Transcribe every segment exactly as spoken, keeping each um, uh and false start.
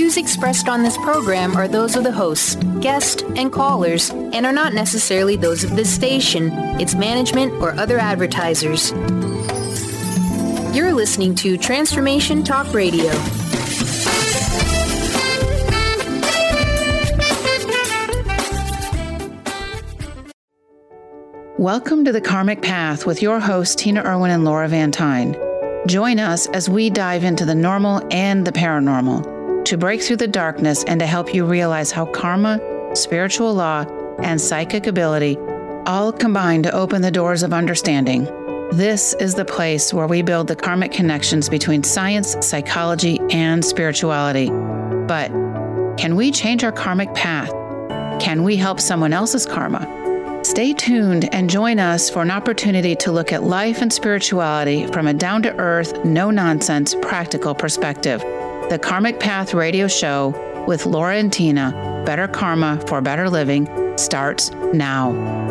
views expressed on this program are those of the host, guest, and callers, and are not necessarily those of this station, its management, or other advertisers. You're listening to Transformation Talk Radio. Welcome to The Karmic Path with your hosts, Tina Irwin and Laura Van Tyne. Join us as we dive into the normal and the paranormal to break through the darkness and to help you realize how karma, spiritual law, and psychic ability all combine to open the doors of understanding. This is the place where we build the karmic connections between science, psychology, and spirituality. But can we change our karmic path? Can we help someone else's karma? Stay tuned and join us for an opportunity to look at life and spirituality from a down-to-earth, no-nonsense, practical perspective. The Karmic Path radio show with Laura and Tina, Better Karma for Better Living, starts now.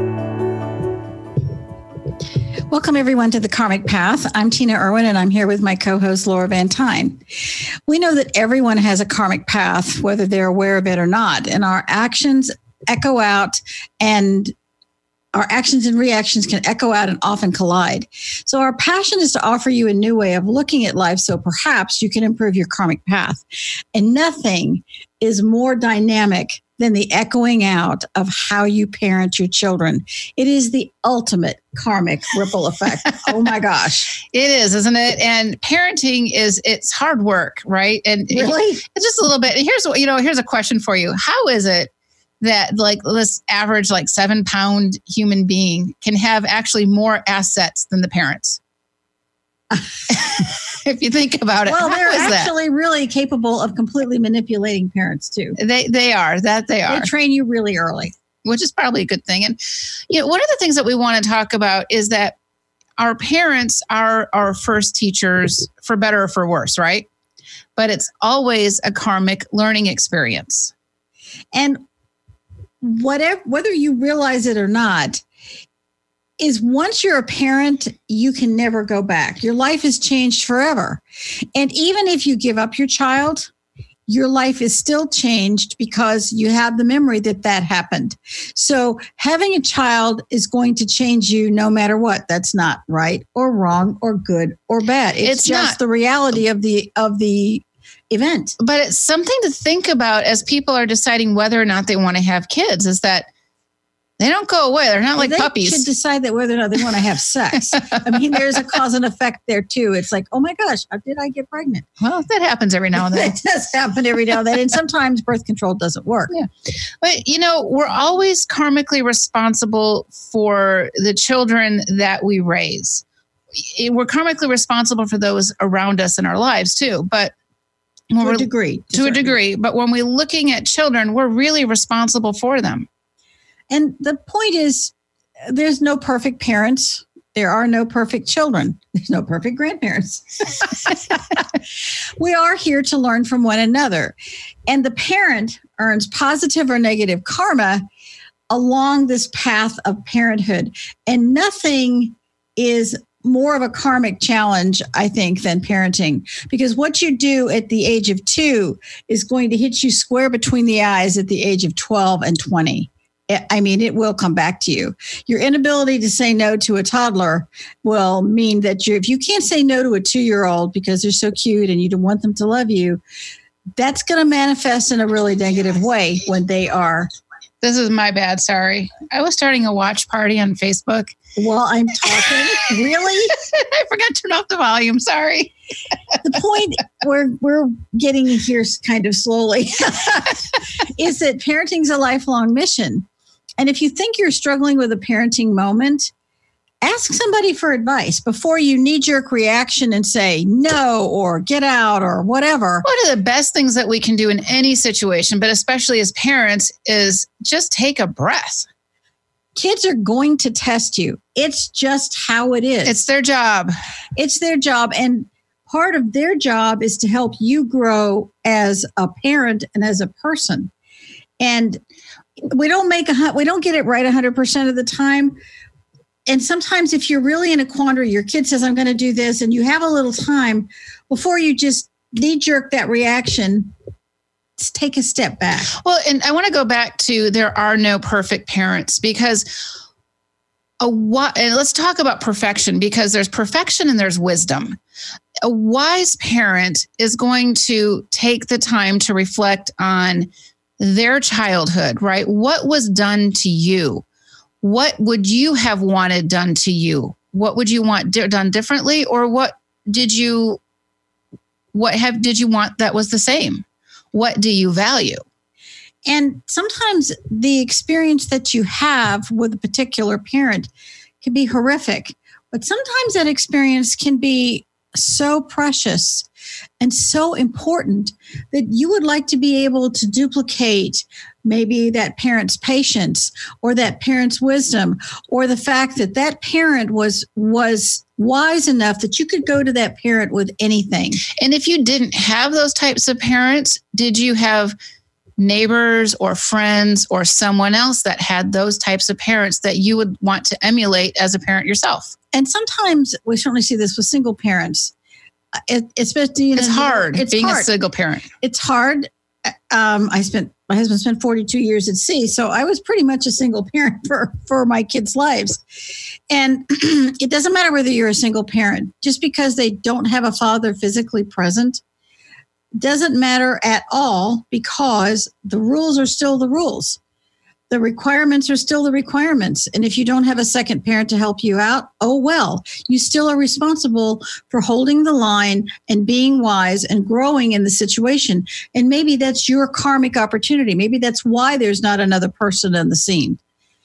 Welcome, everyone, to The Karmic Path. I'm Tina Irwin, and I'm here with my co-host, Laura Van Tyne. We know that everyone has a karmic path, whether they're aware of it or not, and our actions echo out and Our actions and reactions can echo out and often collide. So our passion is to offer you a new way of looking at life so perhaps you can improve your karmic path. And nothing is more dynamic than the echoing out of how you parent your children. It is the ultimate karmic ripple effect. Oh my gosh. It is, isn't it? And parenting is, it's hard work, right? And really? It's just a little bit. Here's what, you know, here's a question for you. How is it that like this average like seven pound human being can have actually more assets than the parents? If you think about it, well, they're actually that? really capable of completely manipulating parents too. They they are that they are. They train you really early, which is probably a good thing. And you know, one of the things that we want to talk about is that our parents are our first teachers, for better or for worse, right? But it's always a karmic learning experience. And whatever, whether you realize it or not, is once you're a parent, you can never go back. Your life has changed forever. And even if you give up your child, your life is still changed because you have the memory that that happened. So having a child is going to change you no matter what. That's not right or wrong or good or bad. It's, it's just not. the reality of the of the event. But it's something to think about as people are deciding whether or not they want to have kids, is that they don't go away. They're not like they puppies. They should decide that whether or not they want to have sex. I mean, there's a cause and effect there too. It's like, oh my gosh, how did I get pregnant? Well, that happens every now and then. It does happen every now and then. And sometimes birth control doesn't work. Yeah. But, you know, we're always karmically responsible for the children that we raise. We're karmically responsible for those around us in our lives too. But to a degree. To, to a degree. But when we're looking at children, we're really responsible for them. And the point is, there's no perfect parents. There are no perfect children. There's no perfect grandparents. We are here to learn from one another. And the parent earns positive or negative karma along this path of parenthood. And nothing is more of a karmic challenge, I think, than parenting. Because what you do at the age of two is going to hit you square between the eyes at the age of twelve and twenty. I mean, it will come back to you. Your inability to say no to a toddler will mean that you, if you can't say no to a two-year-old because they're so cute and you don't want them to love you, that's going to manifest in a really negative way when they are. This is my bad. Sorry. I was starting a watch party on Facebook. While I'm talking. Really? I forgot to turn off the volume. Sorry. The point we're we're getting here kind of slowly is that parenting's a lifelong mission. And if you think you're struggling with a parenting moment, ask somebody for advice before you knee-jerk reaction and say no or get out or whatever. One of the best things that we can do in any situation, but especially as parents, is just take a breath. Kids are going to test you. It's just how it is. It's their job. It's their job. And part of their job is to help you grow as a parent and as a person. And we don't make a, we don't get it right one hundred percent of the time. And sometimes if you're really in a quandary, your kid says, I'm going to do this, and you have a little time before you just knee-jerk that reaction, take a step back. Well, and I want to go back to there are no perfect parents, because a what and let's talk about perfection, because there's perfection and there's wisdom. A wise parent is going to take the time to reflect on their childhood, right? What was done to you? What would you have wanted done to you? What would you want di- done differently? Or what did you, what have, did you want that was the same? What do you value? And sometimes the experience that you have with a particular parent can be horrific, but sometimes that experience can be so precious and so important that you would like to be able to duplicate maybe that parent's patience or that parent's wisdom, or the fact that that parent was was wise enough that you could go to that parent with anything. And if you didn't have those types of parents, did you have neighbors or friends or someone else that had those types of parents that you would want to emulate as a parent yourself? And sometimes we certainly see this with single parents. It, especially, you know, it's hard it's being hard. a single parent. It's hard. Um, I spent, my husband spent forty-two years at sea. So I was pretty much a single parent for, for my kids' lives. And it doesn't matter whether you're a single parent, just because they don't have a father physically present doesn't matter at all, because the rules are still the rules. The requirements are still the requirements. And if you don't have a second parent to help you out, oh, well, you still are responsible for holding the line and being wise and growing in the situation. And maybe that's your karmic opportunity. Maybe that's why there's not another person in the scene.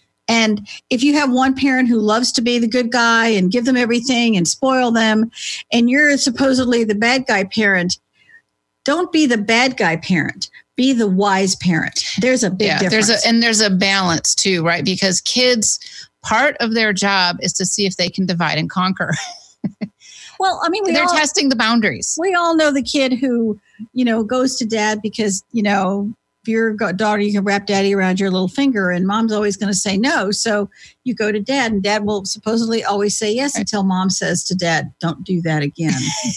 And if you have one parent who loves to be the good guy and give them everything and spoil them, and you're supposedly the bad guy parent, don't be the bad guy parent. Be the wise parent. There's a big yeah, difference. There's a, and there's a balance too, right? Because kids, part of their job is to see if they can divide and conquer. Well, I mean, we they're all, testing the boundaries. We all know the kid who, you know, goes to dad because, you know, if you're a daughter, you can wrap daddy around your little finger, and mom's always going to say no. So you go to dad, and dad will supposedly always say yes, right, until mom says to dad, don't do that again.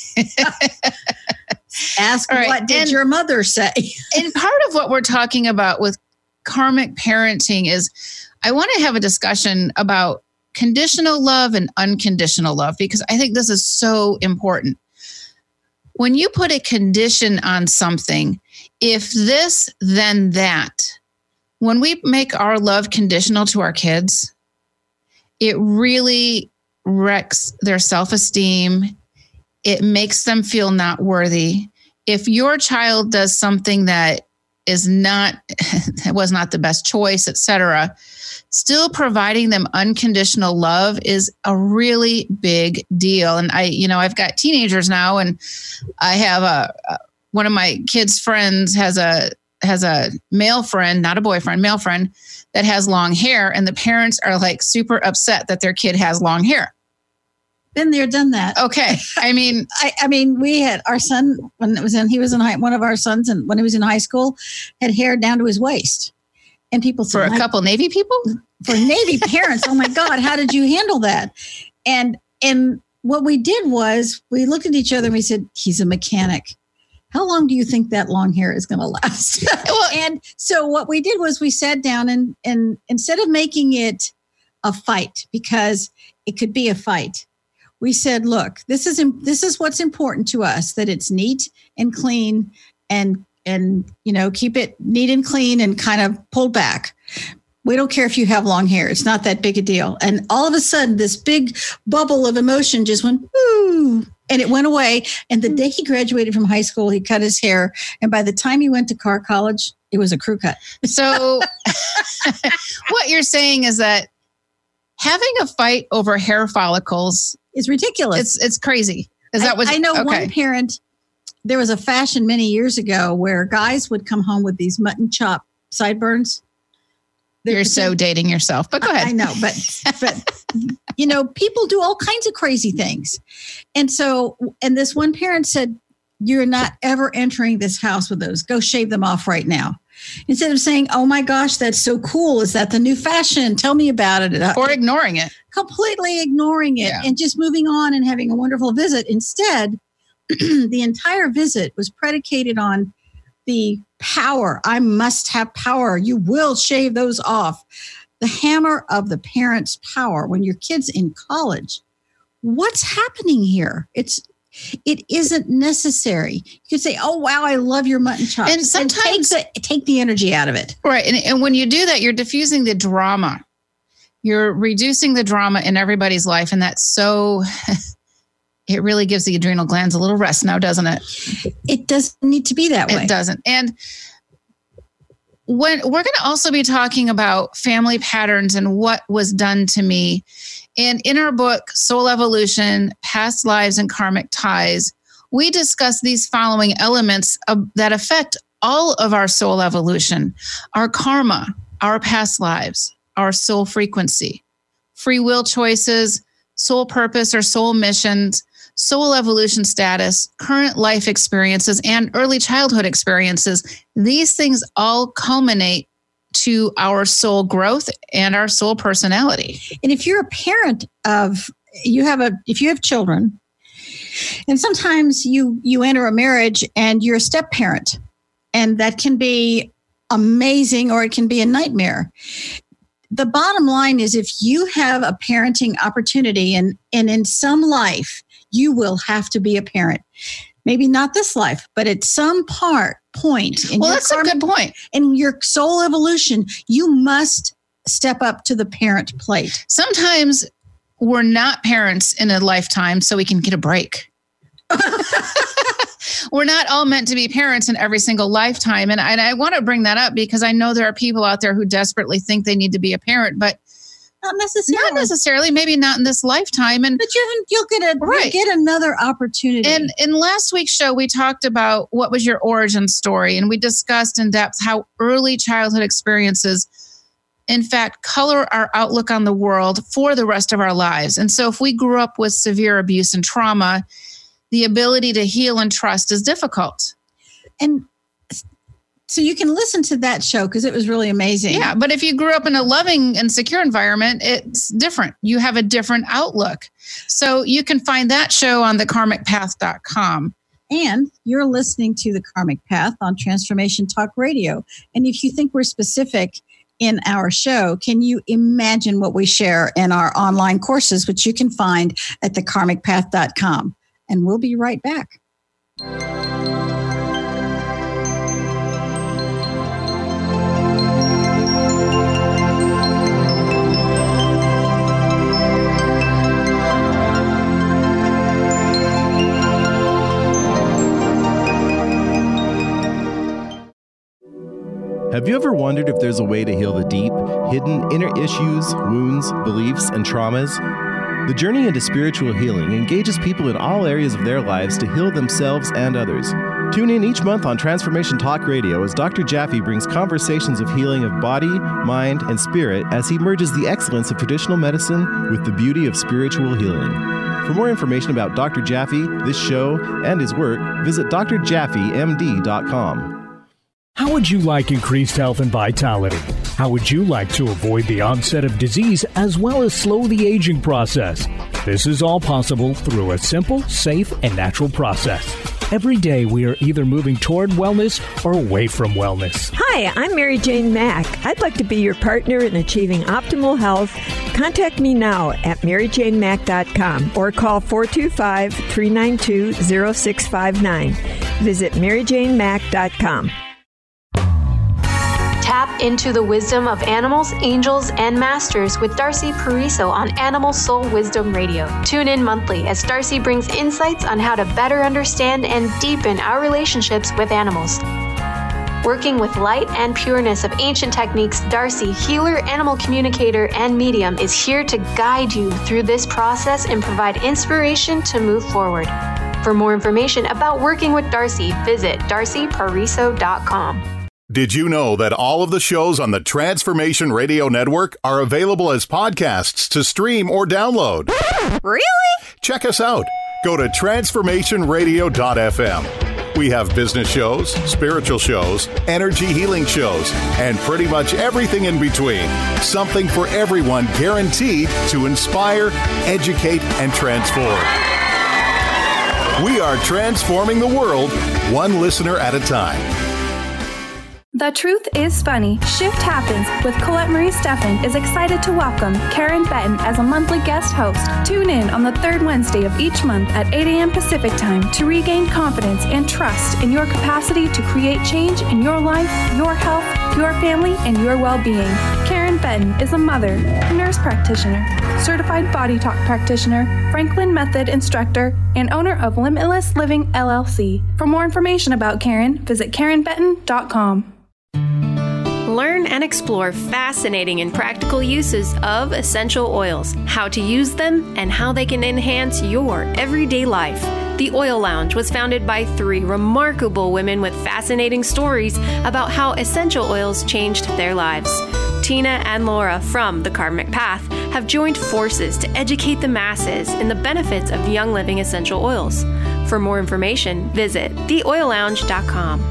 Ask right. What did and, your mother say? And part of what we're talking about with karmic parenting is I want to have a discussion about conditional love and unconditional love, because I think this is so important. When you put a condition on something, if this, then that, when we make our love conditional to our kids, it really wrecks their self-esteem. It makes them feel not worthy. If your child does something that is not, that was not the best choice, et cetera, still providing them unconditional love is a really big deal. And I, you know, I've got teenagers now, and I have a, a one of my kids' friends has a has a male friend, not a boyfriend, male friend that has long hair, and the parents are like super upset that their kid has long hair. Been there, done that. Okay. I mean, I, I mean, we had our son when it was in, he was in high, one of our sons, and when he was in high school, had hair down to his waist. And people said, for a couple Navy people, for Navy parents, oh my God, how did you handle that? And, and what we did was we looked at each other and we said, he's a mechanic. How long do you think that long hair is going to last? Well, and so what we did was we sat down, and, and instead of making it a fight, because it could be a fight, we said, look, this is this is what's important to us, that it's neat and clean, and and you know, keep it neat and clean and kind of pulled back. We don't care if you have long hair. It's not that big a deal. And all of a sudden, this big bubble of emotion just went, woo, and it went away. And the day he graduated from high school, he cut his hair. And by the time he went to car college, it was a crew cut. So what you're saying is that having a fight over hair follicles is ridiculous. It's it's crazy. Is that what I know? Okay. One parent, there was a fashion many years ago where guys would come home with these mutton chop sideburns. They're You're so dating yourself, but go ahead. I know, but, but you know, people do all kinds of crazy things. And so, and this one parent said, you're not ever entering this house with those. Go shave them off right now. Instead of saying, oh my gosh, that's so cool. Is that the new fashion? Tell me about it. Or ignoring it. Completely ignoring it, yeah, and just moving on and having a wonderful visit. Instead, the entire visit was predicated on the power. I must have power. You will shave those off. The hammer of the parent's power. When your kid's in college, what's happening here? It's It isn't necessary. You could say, oh, wow, I love your mutton chops. And sometimes and take, the, take the energy out of it. Right. And, and when you do that, you're diffusing the drama. You're reducing the drama in everybody's life. And that's so, it really gives the adrenal glands a little rest now, doesn't it? It doesn't need to be that way. It doesn't. And when we're going to also be talking about family patterns and what was done to me. And in our book, Soul Evolution, Past Lives and Karmic Ties, we discuss these following elements of, that affect all of our soul evolution: our karma, our past lives, our soul frequency, free will choices, soul purpose or soul missions, soul evolution status, current life experiences, and early childhood experiences. These things all culminate to our soul growth and our soul personality. And if you're a parent of, you have a, if you have children, and sometimes you, you enter a marriage and you're a step parent, and that can be amazing or it can be a nightmare. The bottom line is, if you have a parenting opportunity and, and in some life, you will have to be a parent. Maybe not this life, but at some part point in well, your that's karma, a good point. In your soul evolution, you must step up to the parent plate. Sometimes we're not parents in a lifetime, so we can get a break. We're not all meant to be parents in every single lifetime. And I, and I want to bring that up because I know there are people out there who desperately think they need to be a parent, but Not necessarily. Not necessarily. Maybe not in this lifetime. And but you, you'll get a right. you'll get another opportunity. And in last week's show, we talked about what was your origin story, and we discussed in depth how early childhood experiences, in fact, color our outlook on the world for the rest of our lives. And so, if we grew up with severe abuse and trauma, the ability to heal and trust is difficult. And so you can listen to that show because it was really amazing. Yeah, but if you grew up in a loving and secure environment, it's different. You have a different outlook. So you can find that show on the karmic path dot com. And you're listening to The Karmic Path on Transformation Talk Radio. And if you think we're specific in our show, can you imagine what we share in our online courses, which you can find at the karmic path dot com. And we'll be right back. Have you ever wondered if there's a way to heal the deep, hidden inner issues, wounds, beliefs, and traumas? The journey into spiritual healing engages people in all areas of their lives to heal themselves and others. Tune in each month on Transformation Talk Radio as Doctor Jaffe brings conversations of healing of body, mind, and spirit as he merges the excellence of traditional medicine with the beauty of spiritual healing. For more information about Doctor Jaffe, this show, and his work, visit d r jaffe m d dot com. How would you like increased health and vitality? How would you like to avoid the onset of disease as well as slow the aging process? This is all possible through a simple, safe, and natural process. Every day we are either moving toward wellness or away from wellness. Hi, I'm Mary Jane Mack. I'd like to be your partner in achieving optimal health. Contact me now at mary jane mack dot com or call four two five, three nine two, zero six five nine. Visit mary jane mack dot com. Tap into the wisdom of animals, angels, and masters with Darcy Pariso on Animal Soul Wisdom Radio. Tune in monthly as Darcy brings insights on how to better understand and deepen our relationships with animals. Working with light and pureness of ancient techniques, Darcy, healer, animal communicator, and medium, is here to guide you through this process and provide inspiration to move forward. For more information about working with Darcy, visit darcy pariso dot com. Did you know that all of the shows on the Transformation Radio Network are available as podcasts to stream or download? Really? Check us out. Go to transformation radio dot f m. We have business shows, spiritual shows, energy healing shows, and pretty much everything in between. Something for everyone, guaranteed to inspire, educate, and transform. We are transforming the world one listener at a time. The Truth is Funny. Shift Happens with Colette Marie Steffen is excited to welcome Karen Benton as a monthly guest host. Tune in on the third Wednesday of each month at eight a.m. Pacific Time to regain confidence and trust in your capacity to create change in your life, your health, your family, and your well-being. Karen Benton is a mother, nurse practitioner, certified body talk practitioner, Franklin Method instructor, and owner of Limitless Living L L C. For more information about Karen, visit karen benton dot com. Learn and explore fascinating and practical uses of essential oils, how to use them, and how they can enhance your everyday life. The Oil Lounge was founded by three remarkable women with fascinating stories about how essential oils changed their lives. Tina and Laura from The Karmic Path have joined forces to educate the masses in the benefits of Young Living essential oils. For more information, visit the oil lounge dot com.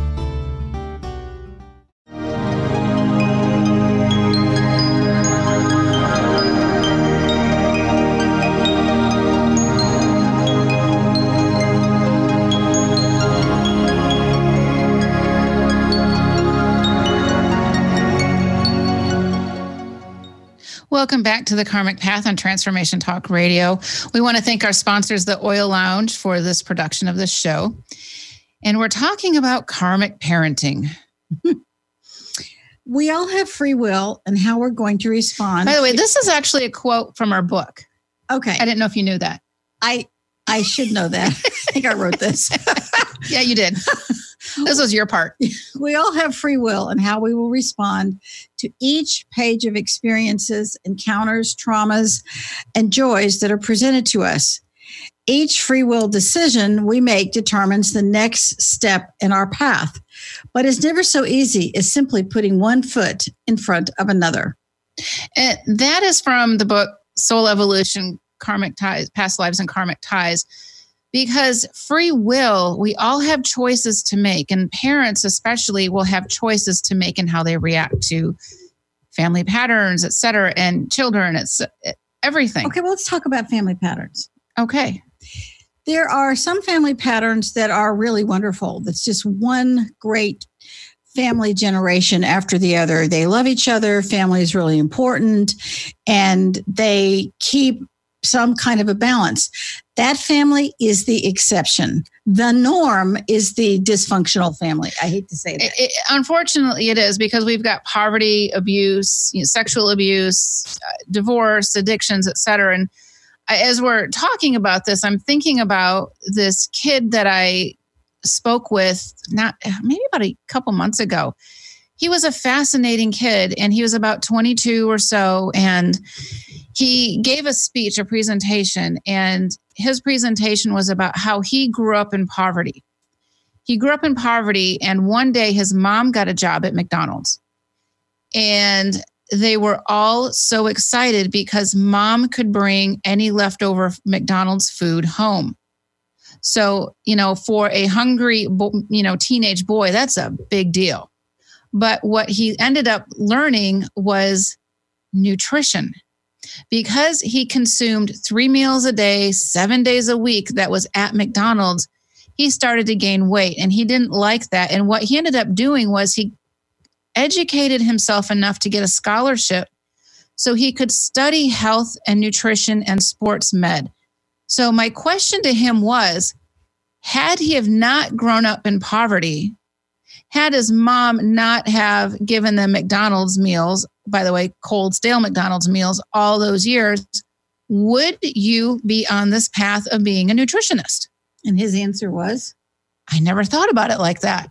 Welcome back to the Karmic Path on Transformation Talk Radio. We want to thank our sponsors, the Oil Lounge, for this production of this show. And we're talking about karmic parenting. We all have free will and how we're going to respond. By the way, this is actually a quote from our book. Okay. I didn't know if you knew that. I I should know that. I think I wrote this. Yeah, you did. This was your part. We all have free will and how we will respond to each page of experiences, encounters, traumas, and joys that are presented to us. Each free will decision we make determines the next step in our path, but it's never so easy as simply putting one foot in front of another. And that is from the book Soul Evolution, Karmic Ties, Past Lives and Karmic Ties. Because free will, we all have choices to make, and parents especially will have choices to make in how they react to family patterns, et cetera, and children, it's everything. Okay, well, let's talk about family patterns. Okay. There are some family patterns that are really wonderful. That's just one great family generation after the other. They love each other. Family is really important, and they keep some kind of a balance. That family is the exception. The norm is the dysfunctional family. I hate to say that. It, it, unfortunately, it is, because we've got poverty, abuse, you know, sexual abuse, uh, divorce, addictions, et cetera. And I, as we're talking about this, I'm thinking about this kid that I spoke with not maybe about a couple months ago. He was a fascinating kid, and he was about twenty-two or so, and he gave a speech, a presentation, and his presentation was about how he grew up in poverty. He grew up in poverty, and one day his mom got a job at McDonald's. And they were all so excited because mom could bring any leftover McDonald's food home. So, you know, for a hungry, you know, teenage boy, that's a big deal. But what he ended up learning was nutrition. Because he consumed three meals a day, seven days a week that was at McDonald's, he started to gain weight, and he didn't like that. And what he ended up doing was he educated himself enough to get a scholarship so he could study health and nutrition and sports med. So my question to him was, had he have not grown up in poverty, had his mom not have given them McDonald's meals, by the way, cold, stale McDonald's meals all those years, would you be on this path of being a nutritionist? And his answer was, I never thought about it like that.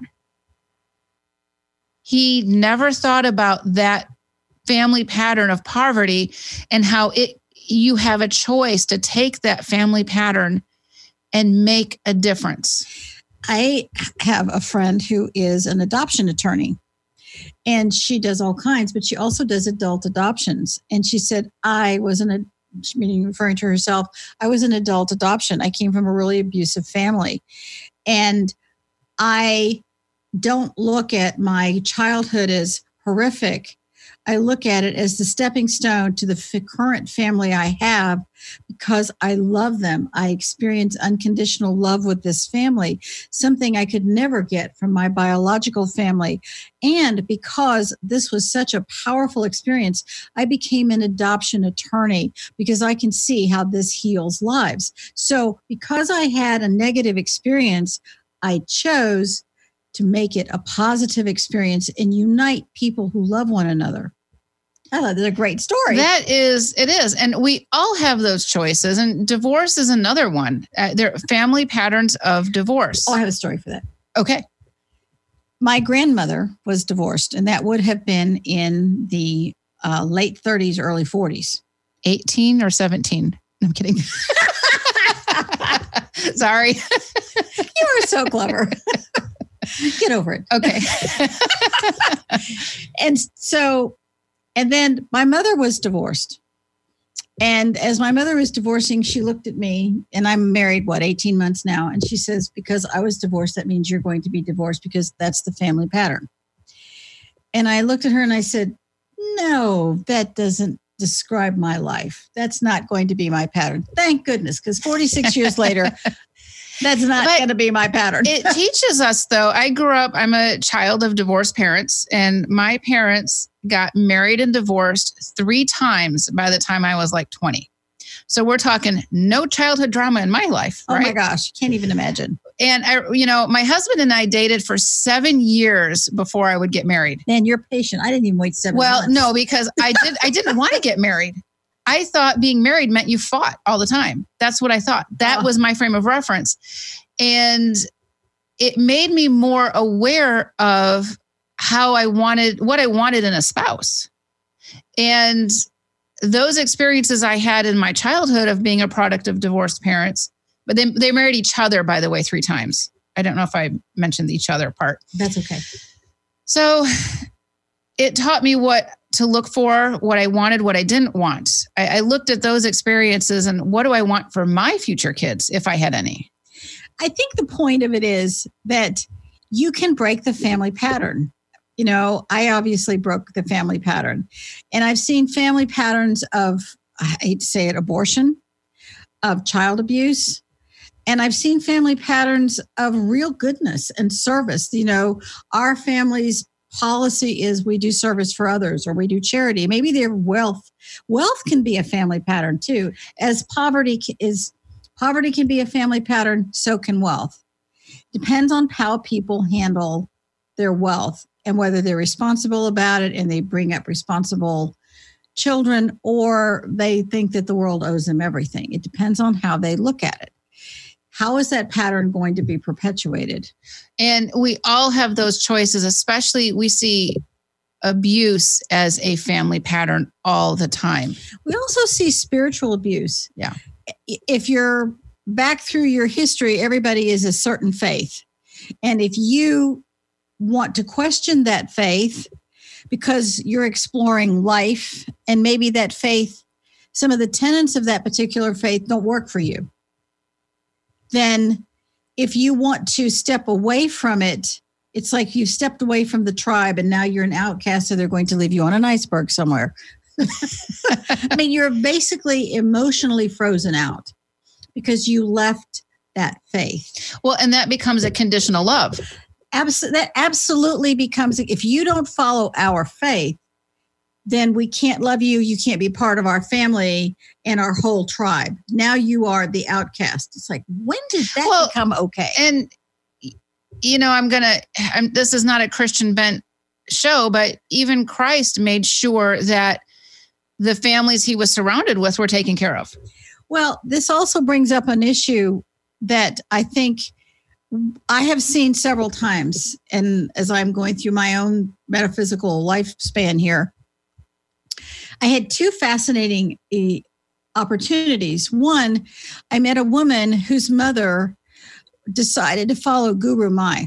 He never thought about that family pattern of poverty and how it you have a choice to take that family pattern and make a difference. I have a friend who is an adoption attorney, and she does all kinds, but she also does adult adoptions. And she said, I was an, meaning referring to herself, I was an adult adoption. I came from a really abusive family. And I don't look at my childhood as horrific. I look at it as the stepping stone to the f- current family I have because I love them. I experience unconditional love with this family, something I could never get from my biological family. And because this was such a powerful experience, I became an adoption attorney because I can see how this heals lives. So because I had a negative experience, I chose to make it a positive experience and unite people who love one another. I thought that's a great story. That is, it is. And we all have those choices. And divorce is another one. Uh, there are family patterns of divorce. Oh, I have a story for that. Okay. My grandmother was divorced, and that would have been in the uh, late thirties, early forties. eighteen or seventeen? I'm kidding. Sorry. You are so clever. Get over it. Okay. And so, and then my mother was divorced. And as my mother was divorcing, she looked at me, and I'm married, what, eighteen months now. And she says, because I was divorced, that means you're going to be divorced because that's the family pattern. And I looked at her and I said, no, that doesn't describe my life. That's not going to be my pattern. Thank goodness, because forty-six years later, that's not going to be my pattern. It teaches us, though. I grew up, I'm a child of divorced parents, and my parents got married and divorced three times by the time I was like twenty. So we're talking no childhood drama in my life. Oh right? my gosh, can't even imagine. And I, you know, my husband and I dated for seven years before I would get married. Man, you're patient. I didn't even wait seven well, months. no, because I did. I didn't want to get married. I thought being married meant you fought all the time. That's what I thought. That oh. was my frame of reference. And it made me more aware of how I wanted, what I wanted in a spouse. And those experiences I had in my childhood of being a product of divorced parents, but they, they married each other, by the way, three times. I don't know if I mentioned the each other part. That's okay. So it taught me what to look for, what I wanted, what I didn't want. I, I looked at those experiences and what do I want for my future kids, if I had any? I think the point of it is that you can break the family pattern. You know, I obviously broke the family pattern, and I've seen family patterns of, I hate to say it, abortion, of child abuse. And I've seen family patterns of real goodness and service. You know, our family's policy is we do service for others, or we do charity. Maybe their wealth. Wealth can be a family pattern too. As poverty is, poverty can be a family pattern, so can wealth. Depends on how people handle their wealth and whether they're responsible about it and they bring up responsible children, or they think that the world owes them everything. It depends on how they look at it. How is that pattern going to be perpetuated? And we all have those choices, especially we see abuse as a family pattern all the time. We also see spiritual abuse. Yeah. If you're back through your history, everybody is a certain faith. And if you want to question that faith because you're exploring life, and maybe that faith, some of the tenets of that particular faith don't work for you, then if you want to step away from it, it's like you've stepped away from the tribe and now you're an outcast, so they're going to leave you on an iceberg somewhere. I mean, you're basically emotionally frozen out because you left that faith. Well, and that becomes a conditional love. Abs- that absolutely becomes, if you don't follow our faith, then we can't love you. You can't be part of our family and our whole tribe. Now you are the outcast. It's like, when did that well, become okay? And, you know, I'm going to, this is not a Christian bent show, but even Christ made sure that the families he was surrounded with were taken care of. Well, this also brings up an issue that I think I have seen several times. And as I'm going through my own metaphysical lifespan here, I had two fascinating uh, opportunities. One, I met a woman whose mother decided to follow Guru Mai.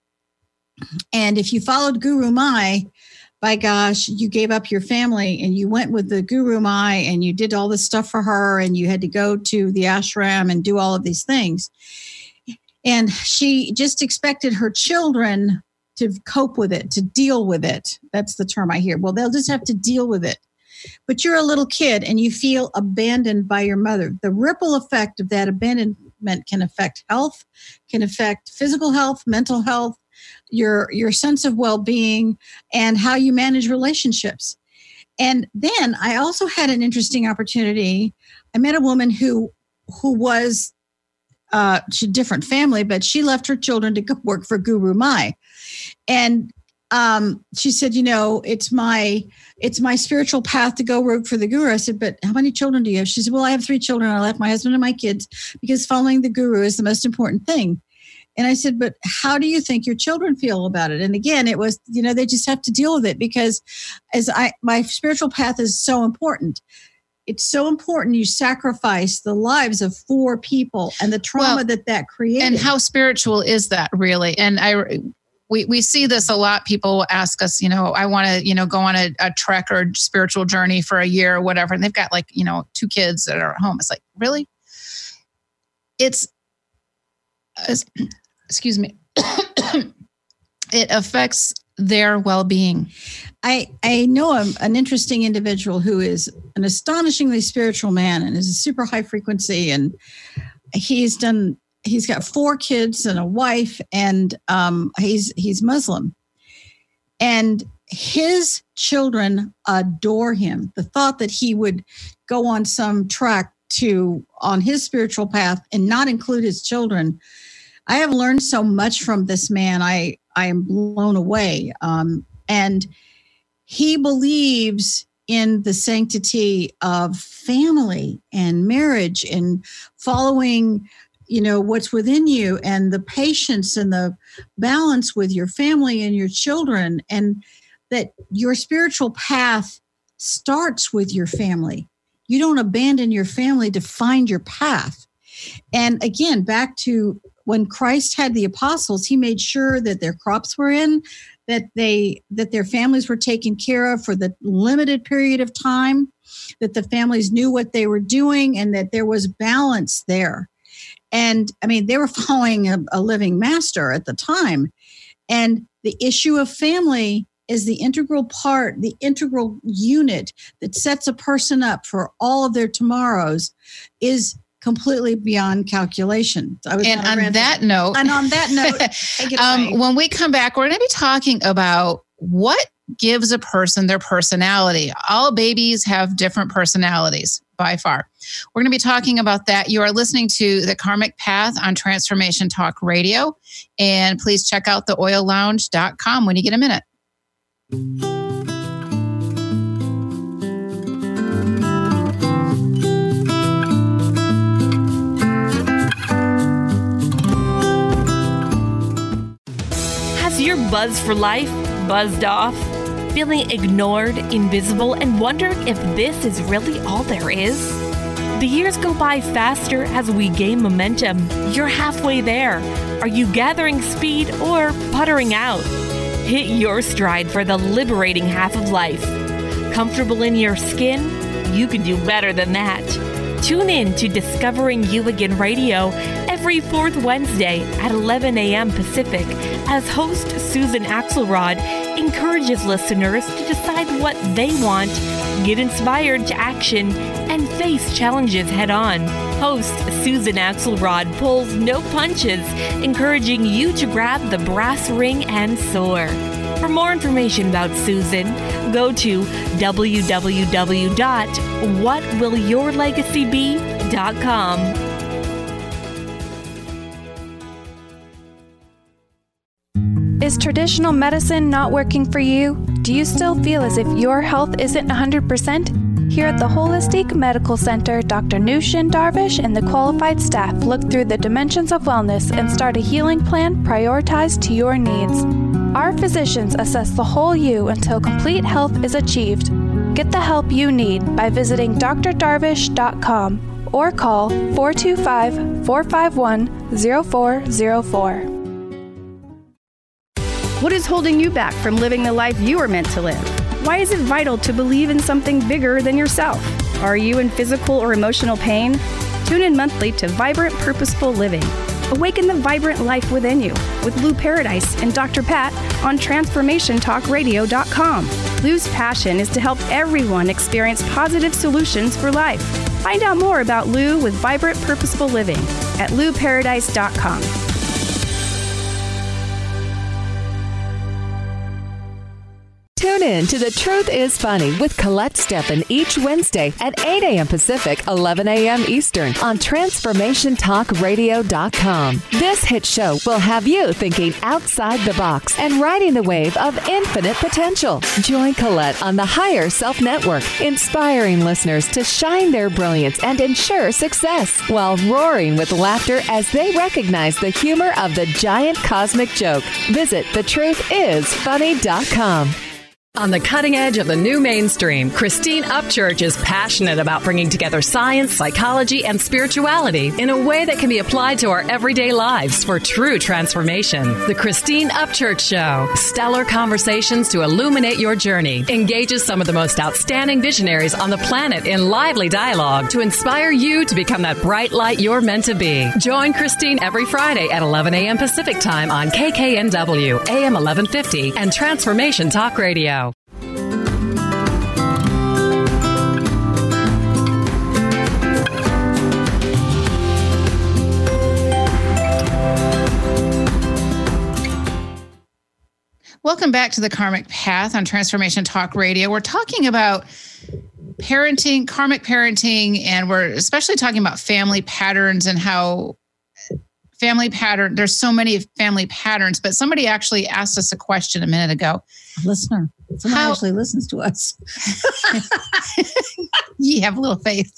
And if you followed Guru Mai, by gosh, you gave up your family and you went with the Guru Mai and you did all this stuff for her, and you had to go to the ashram and do all of these things. And she just expected her children to cope with it, to deal with it. That's the term I hear. Well, they'll just have to deal with it. But you're a little kid and you feel abandoned by your mother. The ripple effect of that abandonment can affect health, can affect physical health, mental health, your, your sense of well-being, and how you manage relationships. And then I also had an interesting opportunity. I met a woman who who was uh, she different family, but she left her children to go work for Guru Mai. And um, she said, you know, it's my it's my spiritual path to go work for the Guru. I said, but how many children do you have? She said, well, I have three children. I left my husband and my kids because following the Guru is the most important thing. And I said, but how do you think your children feel about it? And again, it was, you know, they just have to deal with it because as I, my spiritual path is so important. It's so important you sacrifice the lives of four people and the trauma well, that that created. And how spiritual is that really? And I, we, we see this a lot. People ask us, you know, I want to, you know, go on a, a trek or spiritual journey for a year or whatever. And they've got like, you know, two kids that are at home. It's like, really? It's, excuse me, it affects their well-being. I, I know a, an interesting individual who is an astonishingly spiritual man and is a super high frequency. And he's done, he's got four kids and a wife, and um, he's, he's Muslim. And his children adore him. The thought that he would go on some track to, on his spiritual path and not include his children. I have learned so much from this man. I, I am blown away. Um, and he believes in the sanctity of family and marriage and following, you know, what's within you and the patience and the balance with your family and your children, and that your spiritual path starts with your family. You don't abandon your family to find your path. And again, back to when Christ had the apostles, he made sure that their crops were in, that they that their families were taken care of for the limited period of time, that the families knew what they were doing, and that there was balance there. And I mean, they were following a, a living master at the time. And the issue of family is the integral part, the integral unit that sets a person up for all of their tomorrows, is completely beyond calculation. I was and on that note, and on that note, um, when we come back, we're going to be talking about what gives a person their personality. All babies have different personalities by far. We're going to be talking about that. You are listening to The Karmic Path on Transformation Talk Radio. And please check out the oil lounge dot com when you get a minute. Has your buzz for life buzzed off? Feeling ignored, invisible, and wondering if this is really all there is? The years go by faster as we gain momentum. You're halfway there. Are you gathering speed or puttering out? Hit your stride for the liberating half of life. Comfortable in your skin? You can do better than that. Tune in to Discovering You Again Radio every fourth Wednesday at eleven a.m. Pacific as host Susan Axelrod encourages listeners to decide what they want, get inspired to action, and face challenges head on. Host Susan Axelrod pulls no punches, encouraging you to grab the brass ring and soar. For more information about Susan, go to w w w dot what will your legacy be dot com. Is traditional medicine not working for you? Do you still feel as if your health isn't one hundred percent? Here at the Holistic Medical Center, Doctor Nushin Darvish and the qualified staff look through the dimensions of wellness and start a healing plan prioritized to your needs. Our physicians assess the whole you until complete health is achieved. Get the help you need by visiting d r darvish dot com or call four two five, four five one, zero four zero four. What is holding you back from living the life you are meant to live? Why is it vital to believe in something bigger than yourself? Are you in physical or emotional pain? Tune in monthly to Vibrant Purposeful Living. Awaken the vibrant life within you with Lou Paradise and Doctor Pat on transformation talk radio dot com. Lou's passion is to help everyone experience positive solutions for life. Find out more about Lou with Vibrant Purposeful Living at lou paradise dot com. Tune in to The Truth is Funny with Colette Steffen each Wednesday at eight a.m. Pacific, eleven a.m. Eastern on transformation talk radio dot com. This hit show will have you thinking outside the box and riding the wave of infinite potential. Join Colette on the Higher Self Network, inspiring listeners to shine their brilliance and ensure success while roaring with laughter as they recognize the humor of the giant cosmic joke. Visit the truth is funny dot com. On the cutting edge of the new mainstream, Christine Upchurch is passionate about bringing together science, psychology, and spirituality in a way that can be applied to our everyday lives for true transformation. The Christine Upchurch Show, stellar conversations to illuminate your journey, engages some of the most outstanding visionaries on the planet in lively dialogue to inspire you to become that bright light you're meant to be. Join Christine every Friday at eleven a.m. Pacific Time on K K N W, A M eleven fifty, and Transformation Talk Radio. Welcome back to the Karmic Path on Transformation Talk Radio. We're talking about parenting, karmic parenting, and we're especially talking about family patterns and how family pattern, there's so many family patterns, but somebody actually asked us a question a minute ago. A listener. Someone How, actually listens to us. You have a little faith.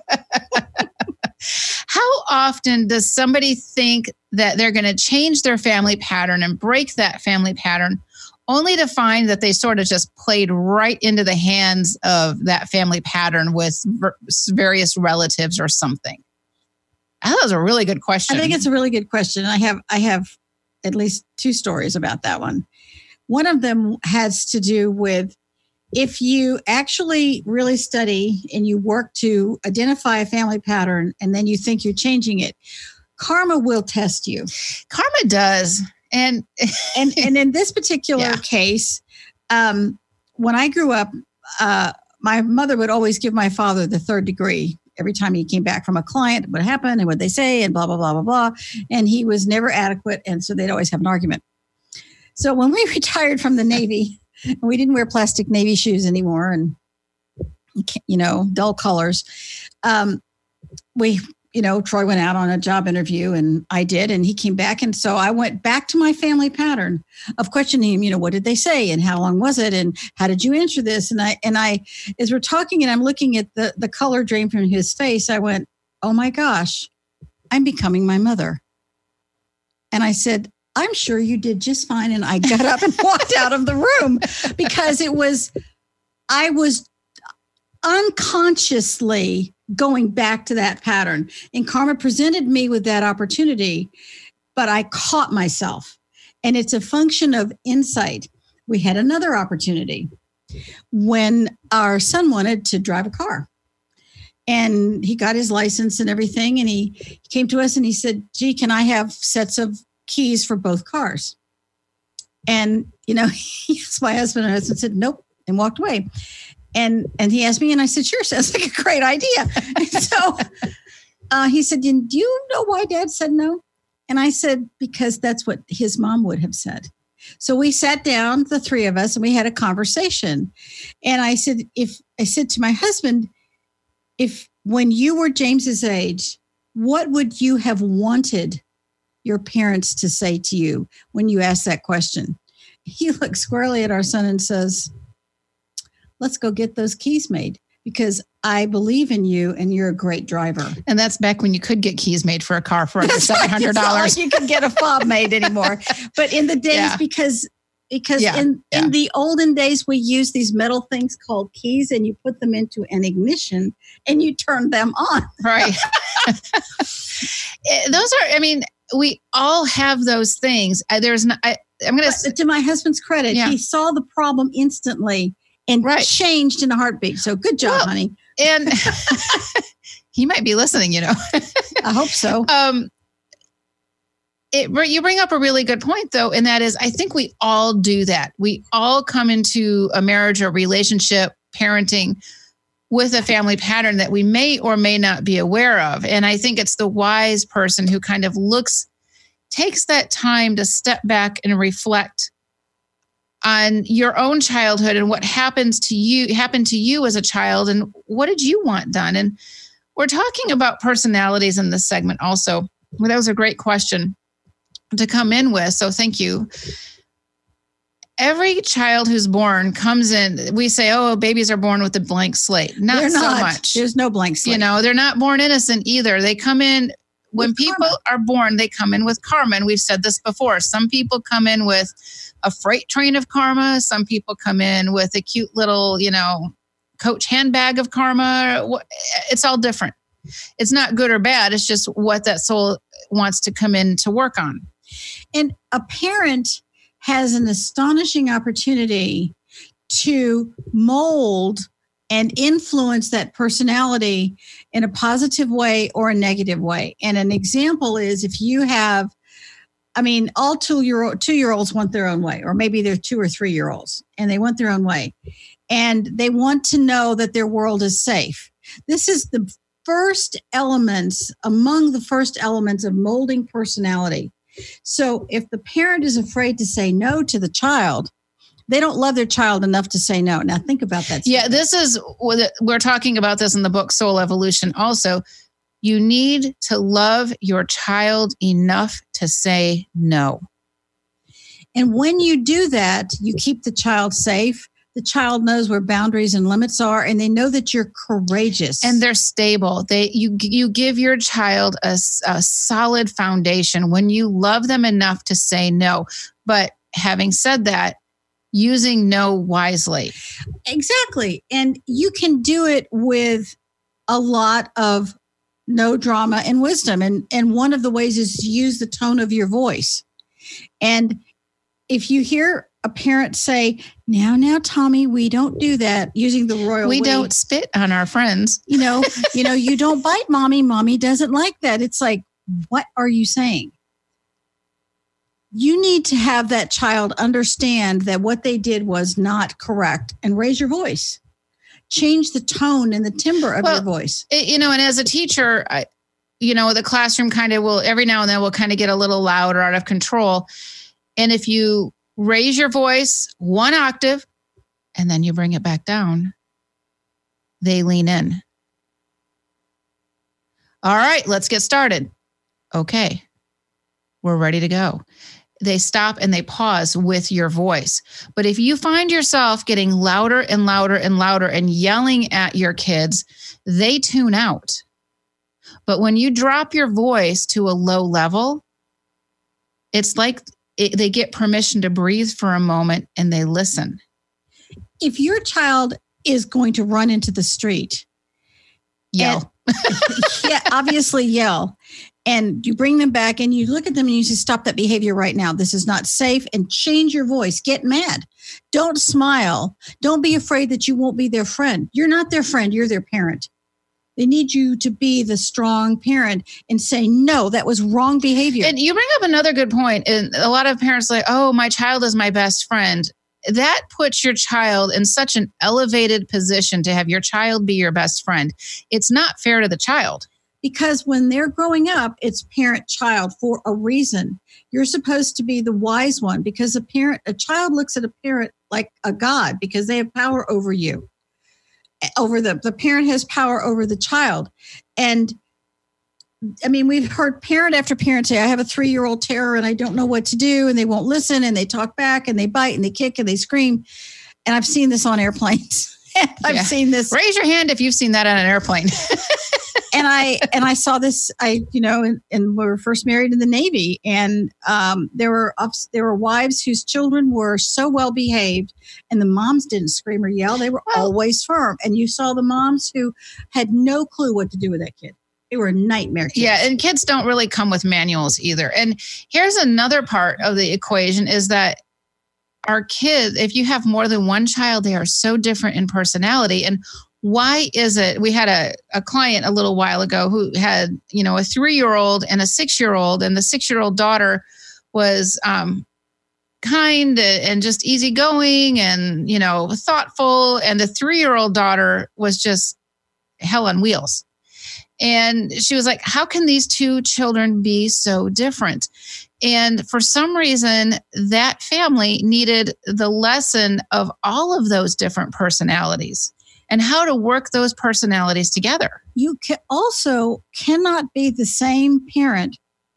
How often does somebody think that they're going to change their family pattern and break that family pattern only to find that they sort of just played right into the hands of that family pattern with various relatives or something? That was a really good question. I think it's a really good question. I have I have at least two stories about that one. One of them has to do with if you actually really study and you work to identify a family pattern and then you think you're changing it, karma will test you. Karma does. And and, and in this particular yeah. case, um, when I grew up, uh, my mother would always give my father the third degree. Every time he came back from a client, what happened and what they say and blah, blah, blah, blah, blah. And he was never adequate. And so they'd always have an argument. So when we retired from the Navy, and we didn't wear plastic Navy shoes anymore and, you know, dull colors, um, we, you know, Troy went out on a job interview and I did, and he came back. And so I went back to my family pattern of questioning him, you know, what did they say and how long was it? And how did you answer this? And I, and I, as we're talking and I'm looking at the, the color drain from his face, I went, oh my gosh, I'm becoming my mother. And I said, I'm sure you did just fine. And I got up and walked out of the room because it was, I was unconsciously going back to that pattern. And karma presented me with that opportunity, but I caught myself. And it's a function of insight. We had another opportunity when our son wanted to drive a car. And he got his license and everything. And he came to us and he said, gee, can I have sets of keys for both cars? And, you know, he asked my husband, and my husband said, nope, and walked away. And and he asked me, and I said, sure, sounds like a great idea. And so uh, he said, do you know why Dad said no? And I said, because that's what his mom would have said. So we sat down, the three of us, and we had a conversation. And I said, if I said to my husband, if when you were James's age, what would you have wanted your parents to say to you when you asked that question? He looked squarely at our son and says, let's go get those keys made because I believe in you and you're a great driver. And that's back when you could get keys made for a car for under seven hundred dollars. Right. It's not like you can get a fob made anymore. But in the days, yeah. because because yeah. in, yeah. in the olden days, we used these metal things called keys and you put them into an ignition and you turn them on. Right. Those are, I mean, we all have those things. There's not, I, I'm going to, to my husband's credit, yeah. he saw the problem instantly and right. changed in a heartbeat. So good job, well, honey. And he might be listening, you know. I hope so. Um, it, you bring up a really good point, though, and that is, I think we all do that. We all come into a marriage or relationship, parenting, with a family pattern that we may or may not be aware of. And I think it's the wise person who kind of looks, takes that time to step back and reflect on your own childhood and what happens to you, happened to you as a child, and what did you want done? And we're talking about personalities in this segment also. Well, that was a great question to come in with, so thank you. Every child who's born comes in, we say, oh, babies are born with a blank slate. Not, they're not so much. There's no blank slate. You know, they're not born innocent either. They come in, when with people karma. are born, they come in with karma. And we've said this before. Some people come in with a freight train of karma. Some people come in with a cute little, you know, Coach handbag of karma. It's all different. It's not good or bad. It's just what that soul wants to come in to work on. And a parent has an astonishing opportunity to mold and influence that personality in a positive way or a negative way. And an example is if you have, I mean, all two-year two-year-olds want their own way, or maybe they're two or three-year-olds, and they want their own way. And they want to know that their world is safe. This is the first elements, among the first elements of molding personality. So if the parent is afraid to say no to the child, they don't love their child enough to say no. Now think about that. Yeah, this is, we're talking about this in the book Soul Evolution also. You need to love your child enough to say no. And when you do that, you keep the child safe. The child knows where boundaries and limits are, and they know that you're courageous. And they're stable. They you you give your child a, a solid foundation when you love them enough to say no. But having said that, using no wisely. Exactly. And you can do it with a lot of no drama and wisdom. And, and one of the ways is to use the tone of your voice. And if you hear a parent say, now, now, Tommy, we don't do that, using the royal we. We way. don't spit on our friends. You know, you know, you don't bite mommy. Mommy doesn't like that. It's like, what are you saying? You need to have that child understand that what they did was not correct, and raise your voice. Change the tone and the timbre of well, your voice. It, you know, and as a teacher, I, you know, the classroom kind of will, every now and then will kind of get a little loud or out of control. And if you raise your voice one octave and then you bring it back down, they lean in. All right, let's get started. Okay, we're ready to go. They stop and they pause with your voice. But if you find yourself getting louder and louder and louder and yelling at your kids, they tune out. But when you drop your voice to a low level, it's like it, they get permission to breathe for a moment and they listen. If your child is going to run into the street, yell. And, yeah, obviously yell. And you bring them back and you look at them and you say, stop that behavior right now. This is not safe. And change your voice. Get mad. Don't smile. Don't be afraid that you won't be their friend. You're not their friend. You're their parent. They need you to be the strong parent and say, no, that was wrong behavior. And you bring up another good point. And a lot of parents are like, oh, my child is my best friend. That puts your child in such an elevated position to have your child be your best friend. It's not fair to the child. Because when they're growing up, it's parent-child for a reason. You're supposed to be the wise one, because a parent, a child looks at a parent like a god because they have power over you. Over the, the parent has power over the child. And I mean, we've heard parent after parent say, I have a three-year-old terror and I don't know what to do. And they won't listen and they talk back and they bite and they kick and they scream. And I've seen this on airplanes. I've yeah. seen this. Raise your hand if you've seen that on an airplane. and I and I saw this. I you know, and, and we were first married in the Navy, and um, there were ups, there were wives whose children were so well behaved, and the moms didn't scream or yell. They were well, always firm. And you saw the moms who had no clue what to do with that kid. They were nightmare kids. Yeah, and kids don't really come with manuals either. And here's another part of the equation is that our kids, if you have more than one child, they are so different in personality. And why is it? We had a, a client a little while ago who had, you know, a three-year-old and a six-year-old, and the six-year-old daughter was um, kind and just easygoing and, you know, thoughtful. And the three-year-old daughter was just hell on wheels. And she was like, how can these two children be so different? And for some reason, that family needed the lesson of all of those different personalities and how to work those personalities together. You can also cannot be the same parent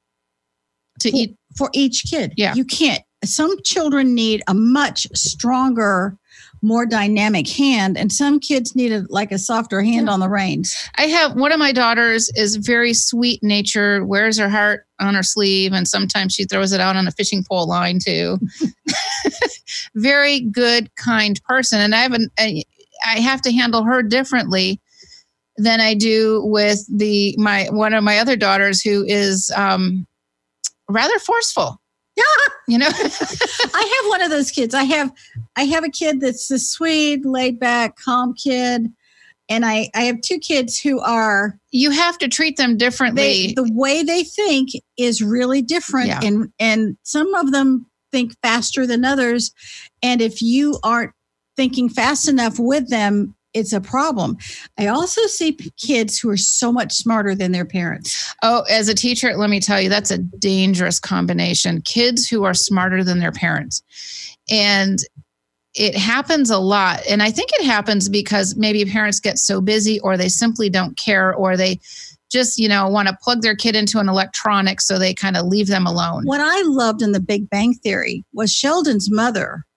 to for, eat for each kid. Yeah. You can't. Some children need a much stronger, more dynamic hand, and some kids need a, like a softer hand yeah. on the reins. I have one of my daughters is very sweet natured, wears her heart on her sleeve, and sometimes she throws it out on a fishing pole line too. Very good, kind person, and I have an, I, I have to handle her differently than I do with the my one of my other daughters who is um, rather forceful. Yeah, you know, I have one of those kids. I have, I have a kid that's a sweet, laid back, calm kid. And I, I have two kids who are, you have to treat them differently. They, the way they think is really different. Yeah. And, and some of them think faster than others. And if you aren't thinking fast enough with them, it's a problem. I also see p- kids who are so much smarter than their parents. Oh, as a teacher, let me tell you, that's a dangerous combination. Kids who are smarter than their parents. And it happens a lot. And I think it happens because maybe parents get so busy or they simply don't care or they just, you know, want to plug their kid into an electronic so they kind of leave them alone. What I loved in The Big Bang Theory was Sheldon's mother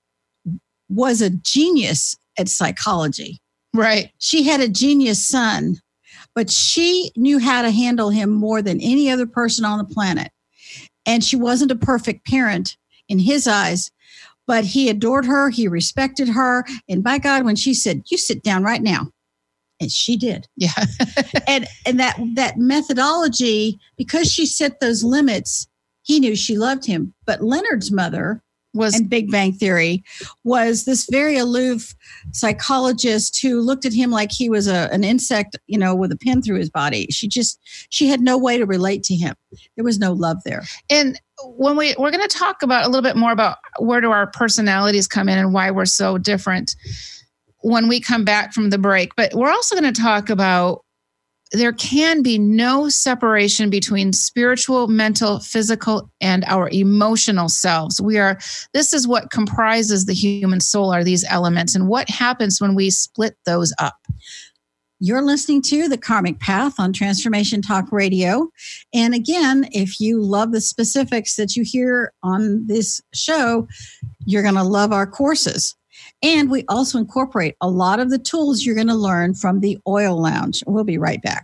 was a genius at psychology. Right. She had a genius son, but she knew how to handle him more than any other person on the planet. And she wasn't a perfect parent in his eyes, but he adored her. He respected her. And by God, when she said, you sit down right now. And she did. Yeah. and and that, that methodology, because she set those limits, he knew she loved him. But Leonard's mother was in Big Bang Theory was this very aloof psychologist who looked at him like he was a, an insect, you know, with a pin through his body. She just, she had no way to relate to him. There was no love there. And when we, we're going to talk about a little bit more about where do our personalities come in and why we're so different when we come back from the break. But we're also going to talk about there can be no separation between spiritual, mental, physical, and our emotional selves. We are, this is what comprises the human soul, are these elements, and what happens when we split those up. You're listening to The Karmic Path on Transformation Talk Radio. And again, if you love the specifics that you hear on this show, you're going to love our courses. And we also incorporate a lot of the tools you're going to learn from the Oil Lounge. We'll be right back.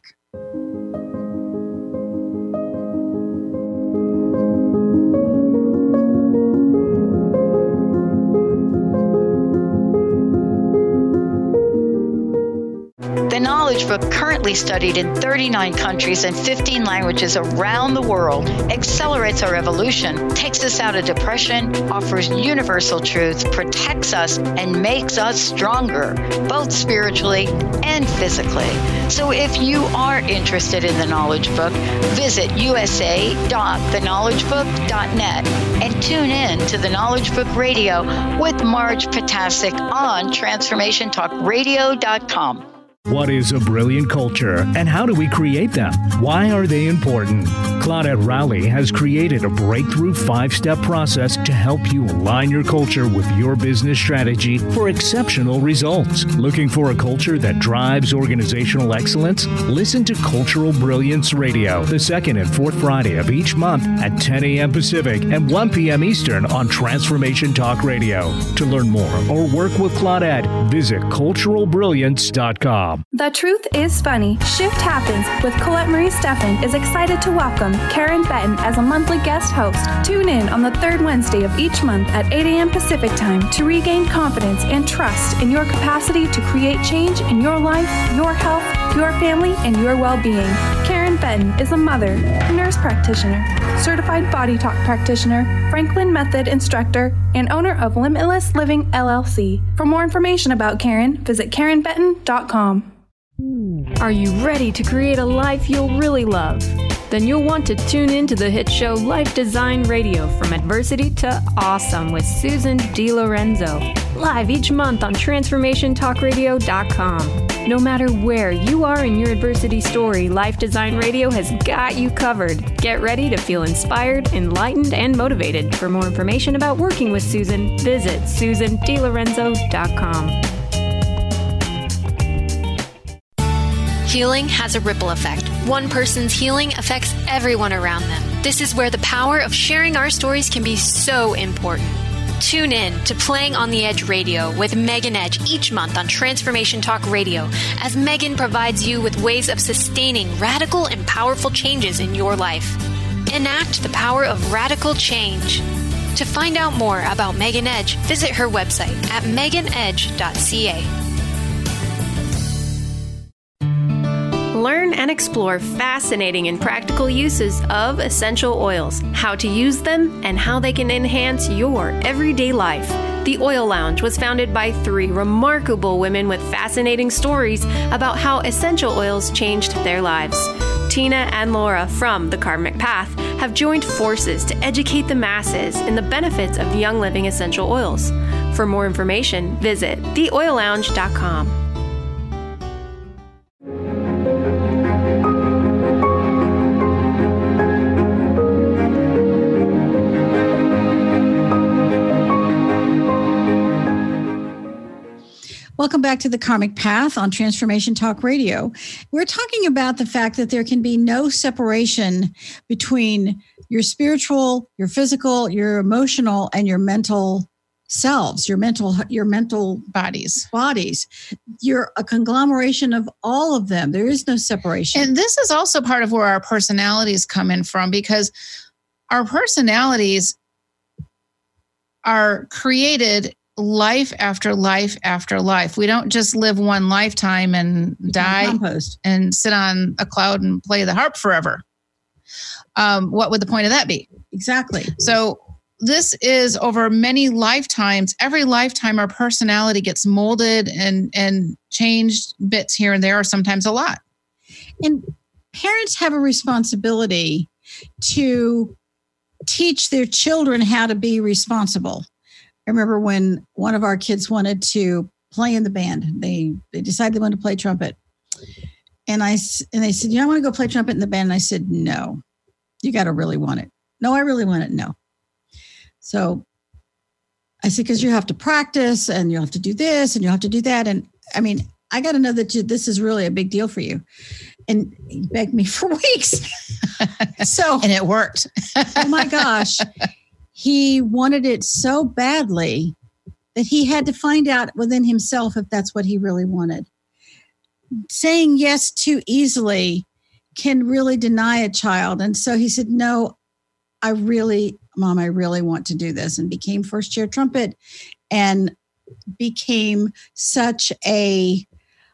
The Knowledge Book, currently studied in thirty-nine countries and fifteen languages around the world, accelerates our evolution, takes us out of depression, offers universal truths, protects us, and makes us stronger, both spiritually and physically. So if you are interested in the Knowledge Book, visit u s a dot the knowledge book dot net and tune in to the Knowledge Book Radio with Marge Potasic on transformation talk radio dot com. What is a brilliant culture and how do we create them? Why are they important? Claudette Rowley has created a breakthrough five-step process to help you align your culture with your business strategy for exceptional results. Looking for a culture that drives organizational excellence? Listen to Cultural Brilliance Radio the second and fourth Friday of each month at ten a.m. Pacific and one p.m. Eastern on Transformation Talk Radio. To learn more or work with Claudette, visit cultural brilliance dot com. The Truth is Funny. Shift Happens with Colette Marie Steffen is excited to welcome Karen Benton as a monthly guest host. Tune in on the third Wednesday of each month at eight a.m. Pacific Time to regain confidence and trust in your capacity to create change in your life, your health, your family, and your well-being. Karen Benton is a mother, nurse practitioner, certified body talk practitioner, Franklin Method instructor, and owner of Limitless Living L L C. For more information about Karen, visit karen benton dot com. Are you ready to create a life you'll really love? Then you'll want to tune in to the hit show Life Design Radio, From Adversity to Awesome with Susan DiLorenzo, live each month on transformation talk radio dot com. No matter where you are in your adversity story, Life Design Radio has got you covered. Get ready to feel inspired, enlightened, and motivated. For more information about working with Susan, visit susan d lorenzo dot com. Healing has a ripple effect. One person's healing affects everyone around them. This is where the power of sharing our stories can be so important. Tune in to Playing on the Edge Radio with Megan Edge each month on Transformation Talk Radio, as Megan provides you with ways of sustaining radical and powerful changes in your life. Enact the power of radical change. To find out more about Megan Edge, visit her website at megan edge dot c a. Learn and explore fascinating and practical uses of essential oils, how to use them, and how they can enhance your everyday life. The Oil Lounge was founded by three remarkable women with fascinating stories about how essential oils changed their lives. Tina and Laura from The Karmic Path have joined forces to educate the masses in the benefits of Young Living essential oils. For more information, visit the oil lounge dot com. Welcome back to the Karmic Path on Transformation Talk Radio. We're talking about the fact that there can be no separation between your spiritual, your physical, your emotional, and your mental selves, your mental, your mental bodies. Bodies. You're a conglomeration of all of them. There is no separation. And this is also part of where our personalities come in from, because our personalities are created life after life after life. We don't just live one lifetime and die compost. and sit on a cloud and play the harp forever. Um, what would the point of that be? Exactly. So this is over many lifetimes. Every lifetime, our personality gets molded and, and changed bits here and there, or sometimes a lot. And parents have a responsibility to teach their children how to be responsible. I remember when one of our kids wanted to play in the band. They they decided they wanted to play trumpet. And I and they said, you know, I want to go play trumpet in the band. And I said, no, you got to really want it. No, I really want it. No. So I said, because you have to practice and you'll have to do this and you'll have to do that. And I mean, I got to know that you, this is really a big deal for you. And he begged me for weeks. So, and it worked. Oh my gosh. He wanted it so badly that he had to find out within himself if that's what he really wanted. Saying yes too easily can really deny a child. And so he said, no, I really, Mom, I really want to do this, and became first chair trumpet and became such a,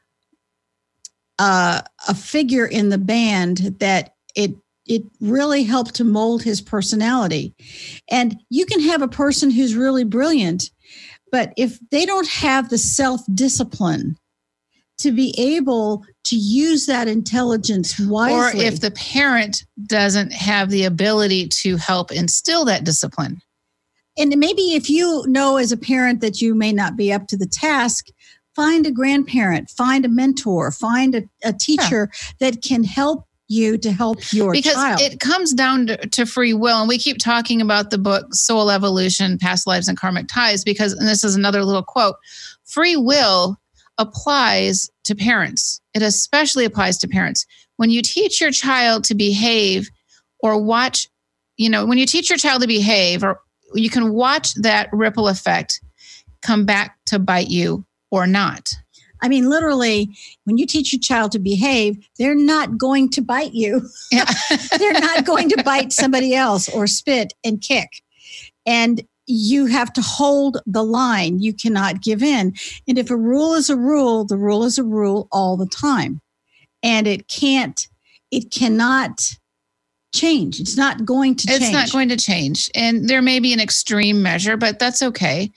uh, a figure in the band that it It really helped to mold his personality. And you can have a person who's really brilliant, but if they don't have the self-discipline to be able to use that intelligence wisely. Or if the parent doesn't have the ability to help instill that discipline. And maybe if you know as a parent that you may not be up to the task, find a grandparent, find a mentor, find a, a teacher yeah. that can help you to help your because child. Because it comes down to, to free will. And we keep talking about the book Soul Evolution, Past Lives and Karmic Ties, because, and this is another little quote, free will applies to parents. It especially applies to parents. When you teach your child to behave or watch, you know, when you teach your child to behave, or you can watch that ripple effect come back to bite you or not. I mean, literally, when you teach your child to behave, they're not going to bite you. Yeah. They're not going to bite somebody else or spit and kick. And you have to hold the line. You cannot give in. And if a rule is a rule, the rule is a rule all the time. And it can't, it cannot change. It's not going to change. It's not going to change. And there may be an extreme measure, but that's okay.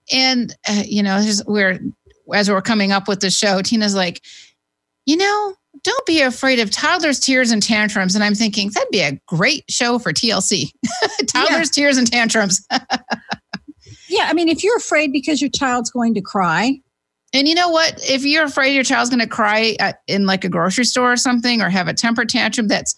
And, uh, you know, we're, as we're coming up with the show, Tina's like, you know, don't be afraid of toddlers, tears, and tantrums. And I'm thinking that'd be a great show for T L C. Toddlers, yeah. tears, and tantrums. Yeah. I mean, if you're afraid because your child's going to cry. And you know what? If you're afraid your child's going to cry at, in like a grocery store or something, or have a temper tantrum that's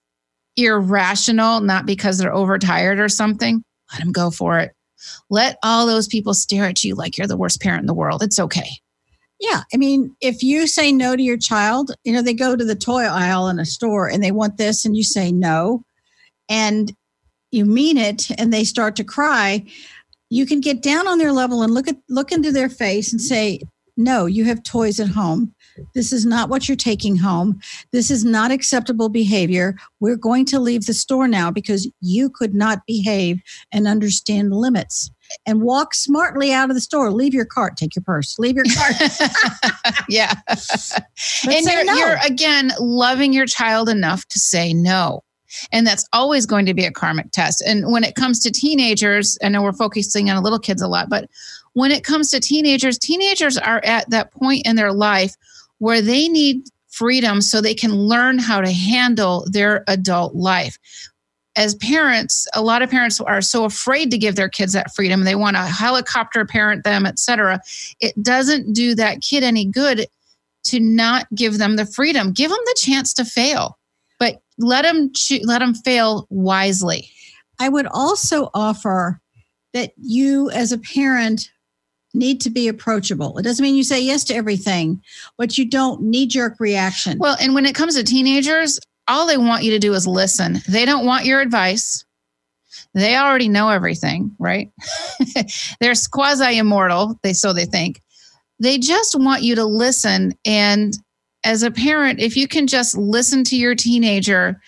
irrational, not because they're overtired or something, let them go for it. Let all those people stare at you like you're the worst parent in the world. It's okay. Yeah. I mean, if you say no to your child, you know, they go to the toy aisle in a store and they want this and you say no, and you mean it and they start to cry, you can get down on their level and look at look into their face and say, no, you have toys at home. This is not what you're taking home. This is not acceptable behavior. We're going to leave the store now because you could not behave and understand limits. And walk smartly out of the store. Leave your cart. Take your purse. Leave your cart. Yeah. And you're, no. you're, again, loving your child enough to say no. And that's always going to be a karmic test. And when it comes to teenagers, I know we're focusing on little kids a lot, but when it comes to teenagers, teenagers are at that point in their life where they need freedom so they can learn how to handle their adult life. As parents, a lot of parents are so afraid to give their kids that freedom. They want to helicopter parent them, et cetera. It doesn't do that kid any good to not give them the freedom. Give them the chance to fail, but let them cho- let them fail wisely. I would also offer that you as a parent need to be approachable. It doesn't mean you say yes to everything, but you don't knee-jerk reaction. Well, and when it comes to teenagers, all they want you to do is listen. They don't want your advice. They already know everything, right? They're quasi-immortal, they so they think. They just want you to listen. And as a parent, if you can just listen to your teenager,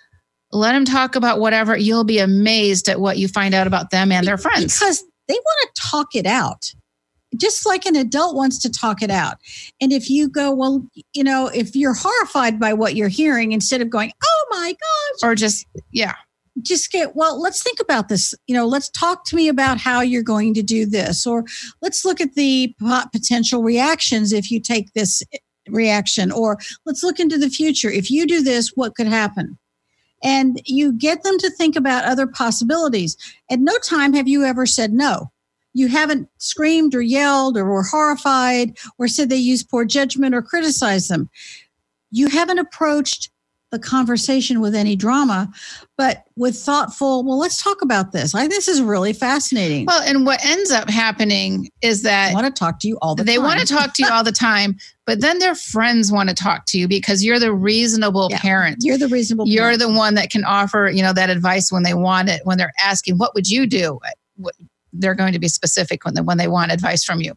let them talk about whatever, you'll be amazed at what you find out about them and their friends. Because they want to talk it out. Just like an adult wants to talk it out. And if you go, well, you know, if you're horrified by what you're hearing, instead of going, oh my gosh. Or just, yeah. Just get, well, let's think about this. You know, let's talk to me about how you're going to do this. Or let's look at the potential reactions if you take this reaction. Or let's look into the future. If you do this, what could happen? And you get them to think about other possibilities. At no time have you ever said no. You haven't screamed or yelled or were horrified or said they used poor judgment or criticized them. You haven't approached the conversation with any drama, but with thoughtful, well, let's talk about this. I think this is really fascinating. Well, and what ends up happening is that they want to talk to you all the they time. They want to talk to you all the time, but then their friends want to talk to you because you're the reasonable yeah, parent. You're the reasonable You're parent. the one that can offer, you know, that advice when they want it, when they're asking, what would you do? What, they're going to be specific when they, when they want advice from you.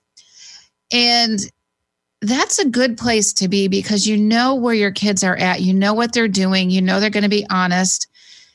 And that's a good place to be because you know where your kids are at. You know what they're doing. You know they're going to be honest.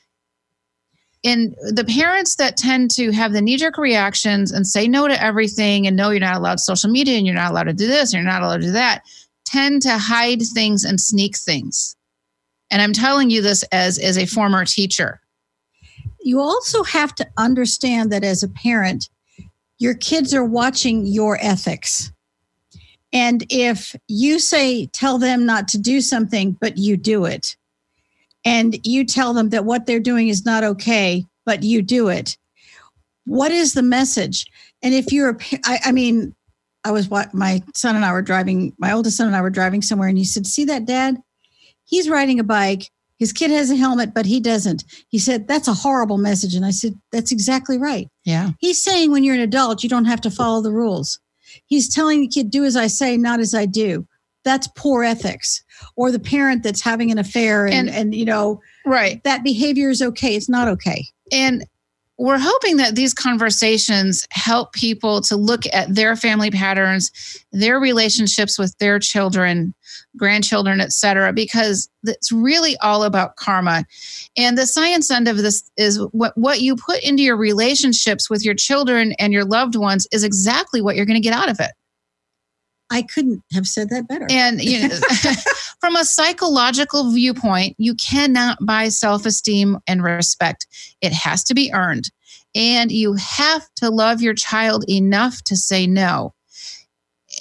And the parents that tend to have the knee-jerk reactions and say no to everything and no, you're not allowed social media and you're not allowed to do this and you're not allowed to do that, tend to hide things and sneak things. And I'm telling you this as, as a former teacher. You also have to understand that as a parent, your kids are watching your ethics. And if you say, tell them not to do something, but you do it, and you tell them that what they're doing is not okay, but you do it, what is the message? And if you're, a, I, I mean, I was, my son and I were driving, my oldest son and I were driving somewhere, and he said, see that, Dad? He's riding a bike. His kid has a helmet, but he doesn't. He said, that's a horrible message. And I said, that's exactly right. Yeah. He's saying when you're an adult, you don't have to follow the rules. He's telling the kid, do as I say, not as I do. That's poor ethics. Or the parent that's having an affair and, and, and you know, right. that behavior is okay. It's not okay. And we're hoping that these conversations help people to look at their family patterns, their relationships with their children, grandchildren, et cetera, because it's really all about karma. And the science end of this is what, what you put into your relationships with your children and your loved ones is exactly what you're going to get out of it. I couldn't have said that better. And you know, from a psychological viewpoint, you cannot buy self-esteem and respect. It has to be earned. And you have to love your child enough to say no.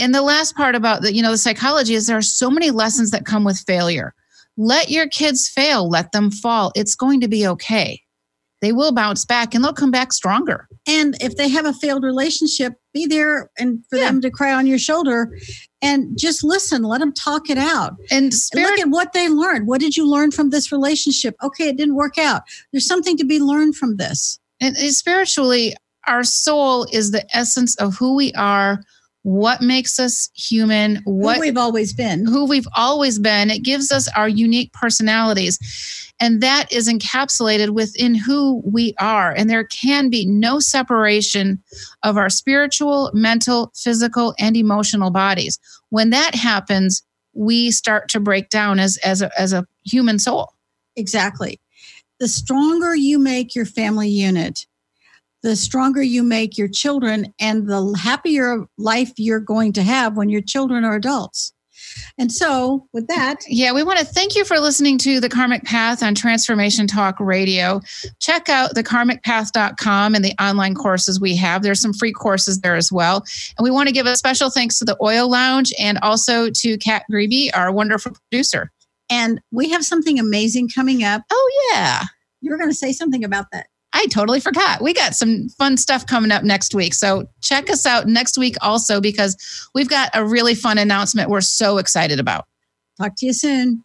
and the last part about the, you know, the psychology is there are so many lessons that come with failure. Let your kids fail. Let them fall. It's going to be okay. They will bounce back and they'll come back stronger. And if they have a failed relationship, be there and for yeah. them to cry on your shoulder and just listen. Let them talk it out. And spirit- look at what they learned. What did you learn from this relationship? Okay, it didn't work out. There's something to be learned from this. And, and spiritually, our soul is the essence of who we are, what makes us human, what who we've always been, who we've always been. It gives us our unique personalities. And that is encapsulated within who we are. And there can be no separation of our spiritual, mental, physical, and emotional bodies. When that happens, we start to break down as, as, a, as a human soul. Exactly. The stronger you make your family unit, the stronger you make your children and the happier life you're going to have when your children are adults. And so with that, yeah, we want to thank you for listening to The Karmic Path on Transformation Talk Radio. Check out the karmic path dot com and the online courses we have. There's some free courses there as well. And we want to give a special thanks to the Oil Lounge and also to Kat Grebe, our wonderful producer. And we have something amazing coming up. Oh, yeah. You were going to say something about that. I totally forgot. We got some fun stuff coming up next week. So check us out next week also, because we've got a really fun announcement we're so excited about. Talk to you soon.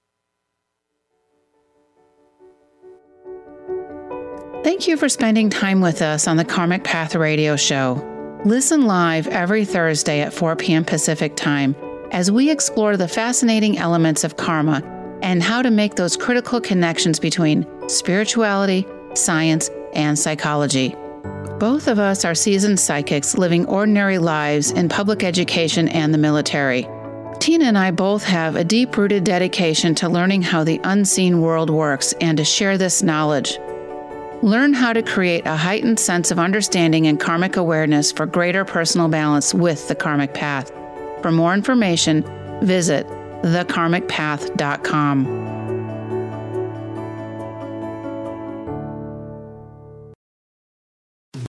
Thank you for spending time with us on the Karmic Path Radio Show. Listen live every Thursday at four p.m. Pacific Time as we explore the fascinating elements of karma and how to make those critical connections between spirituality, science, and psychology. Both of us are seasoned psychics living ordinary lives in public education and the military. Tina and I both have a deep-rooted dedication to learning how the unseen world works and to share this knowledge. Learn how to create a heightened sense of understanding and karmic awareness for greater personal balance with the Karmic Path. For more information, visit the karmic path dot com.